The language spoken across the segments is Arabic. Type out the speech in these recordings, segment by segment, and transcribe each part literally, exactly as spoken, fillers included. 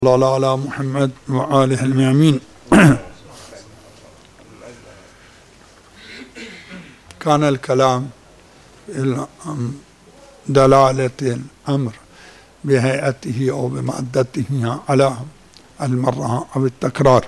الله على محمد وآله الميامين. كان الكلام دلالة الأمر بهيئته أو بمادته على المرة أو التكرار.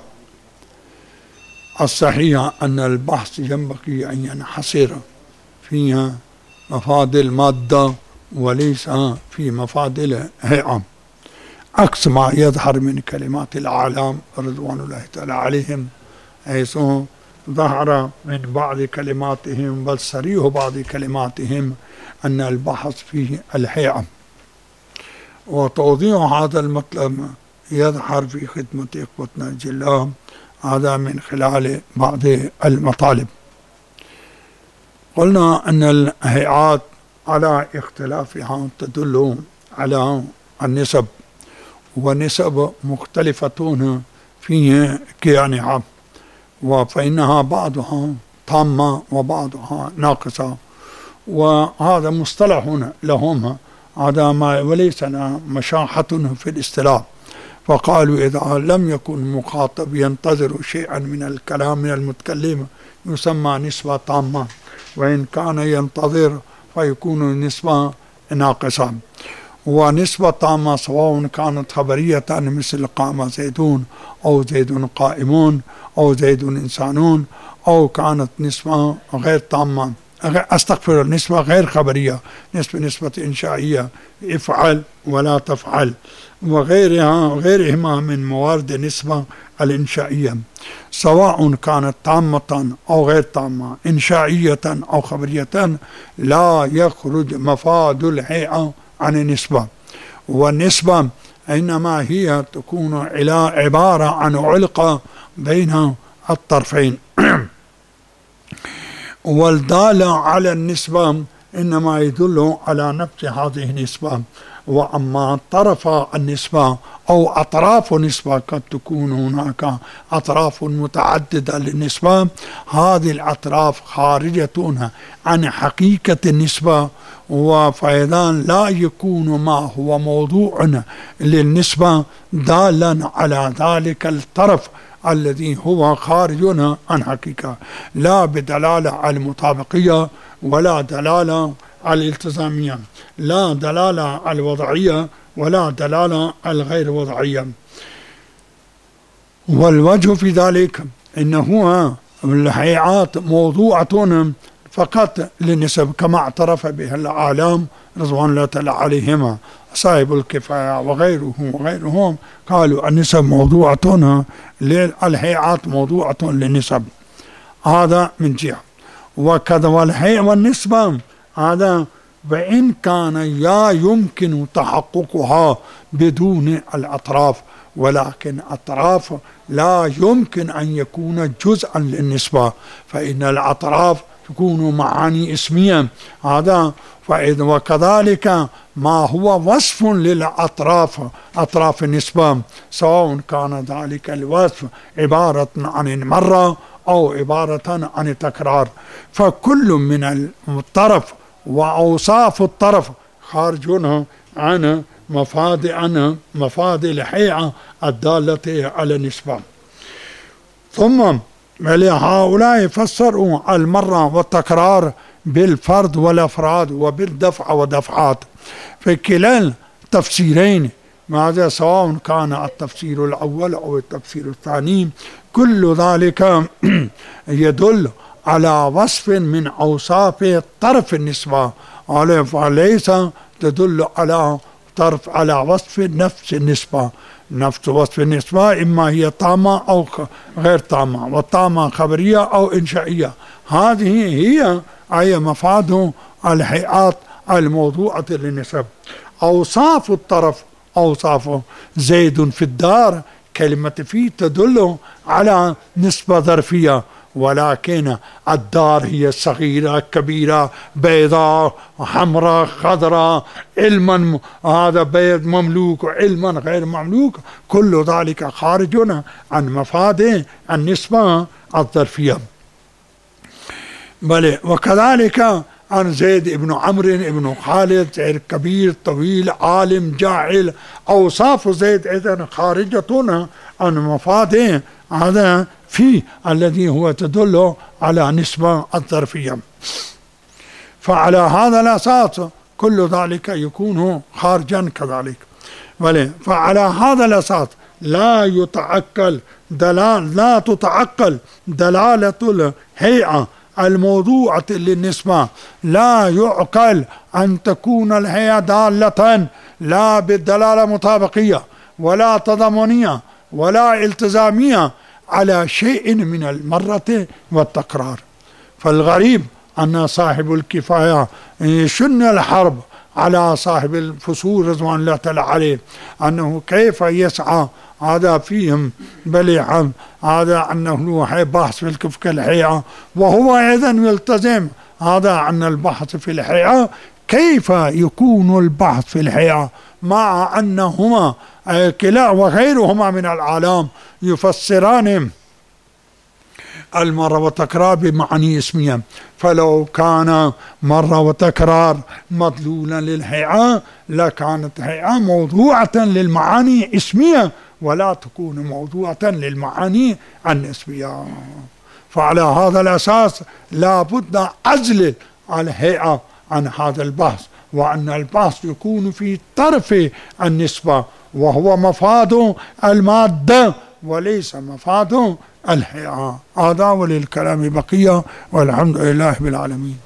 الصحيح أن البحث ينبغي أن ينحصر في مفاد المادة وليس في مفاد الهيئة، عكس ما يظهر من كلمات الأعلام رضوان الله تعالى عليهم، حيث ظهر من بعض كلماتهم بل صريح بعض كلماتهم أن البحث فيه الهيئة. وتوضيح هذا المطلب يظهر في خدمة إخوتنا الجلال هذا من خلال بعض المطالب. قلنا أن الهيئات على اختلافها تدل على النسب، ونسب مختلفة في كيانها، وفإنها بعضها تامة وبعضها ناقصة، وهذا مصطلح لهم هذا ما وليس لنا مشاحة في الاصطلاح. فقالوا إذا لم يكن مخاطب ينتظر شيئا من الكلام من المتكلم يسمى نسبة تامة، وإن كان ينتظر فيكون نسبة ناقصة. ونسبة تامة سواء كانت خبرية مثل قام زيدون أو زيد قائمون أو زيد إنسانون، أو كانت نسبة غير تامة أستغفر نسبة غير خبرية، نسبة نسبة إنشائية افعل ولا تفعل وغيرها غيرهما من موارد النسبة الإنشائية، سواء كانت تامة أو غير تامة إنشائية أو خبرية، لا يخرج مفاد الهيئة عن النسبة. والنسبة إنما هي تكون عبارة عن علقة بين الطرفين. والدالة على النسبة إنما يدل على نفس هذه النسبة. وأما طرف النسبة أو أطراف النسبة قد تكون هناك أطراف متعددة للنسبة، هذه الأطراف خارجة عن حقيقة النسبة، وفإذا لا يكون ما هو موضوع للنسبة دالا على ذلك الطرف الذي هو خارج عن حقيقة، لا بدلالة على المطابقية ولا دلالة على الالتزامية، لا دلالة على الوضعية ولا دلالة على الغير وضعية. والوجه في ذلك إنه الهيئات موضوعة فقط للنسب كما اعترف بها الأعلام رضوان الله تعالى عليهما، صاحب الكفاية وغيره وغيرهم قالوا النسب موضوعة للهيئات موضوعة للنسب. هذا من جهة. وكذا والهيئة والنسبة هذا وإن كان لا يمكن تحققها بدون الأطراف، ولكن أطراف لا يمكن أن يكون جزءا للنسبة، فإن الأطراف تكون معاني اسمية هذا. فإذا وكذلك ما هو وصف للأطراف أطراف النسبة، سواء كان ذلك الوصف عبارة عن المرة أو عبارة عن التكرار، فكل من الطرف وأوصاف الطرف خارجون عن مفاد عن مفاد الهيئة الدالة على النسبة. ثم هؤلاء فسروا المرة والتكرار بالفرد والأفراد وبالدفع ودفعات. في كلا التفسيرين ماذا سواء كان التفسير الأول أو التفسير الثاني كل ذلك يدل على وصف من أوصاف طرف النسبة، وليس تدل على طرف على وصف نفس النسبة. نفس وصف النسبة إما هي تامة أو غير تامة، والتامة خبرية أو إنشائية. هذه هي أي مفاد الهيئات الموضوعة للنسب. أوصاف الطرف أوصافه زيد في الدار، كلمة في تدل على نسبة ظرفية، ولكن الدار هي صغيرة كبيرة بيضاء حمراء خضراء، علما هذا بيض مملوك وعلما غير مملوك، كل ذلك خارج عن مفاد النسبة الظرفية. بل وكذلك عن زيد بن عمرو بن خالد، زيد كبير طويل عالم جاعل. أوصاف زيد إذن خارجة عن مفاده هذا في الذي هو تدل على نسبة الظرفية. فعلى هذا الأساس كل ذلك يكون خارجا كذلك. فعلى هذا الأساس لا يتعقل دلال لا تتعقل دلالة الهيئة الموضوعة للنسبة. لا يعقل أن تكون الهيئة دالة لا بالدلالة مطابقية ولا تضامنية ولا التزامية على شيء من المرة والتكرار. فالغريب أن صاحب الكفاية شن الحرب على صاحب الفصول رضوان الله تعالى عليه، أنه كيف يسعى هذا فيهم بليعا هذا أنه بحث في الكفك الحيعة، وهو أيضا يلتزم هذا أن البحث في الحيعة. كيف يكون البحث في الحيعة مع أنهما كلا وغيرهما من العالم يفسران المرة وتكرار بمعاني اسمية؟ فلو كان مرة وتكرار مدلولا للهيئة لكانت الهيئة موضوعة للمعاني اسمية ولا تكون موضوعة للمعاني النسبية. فعلى هذا الأساس لا بد عزل الهيئة عن هذا البحث، وأن البحث يكون في طرف النسبة وهو مفاد المادة وليس مفاد الهيئة. هذا وللكلام بقية، والحمد لله بالعالمين.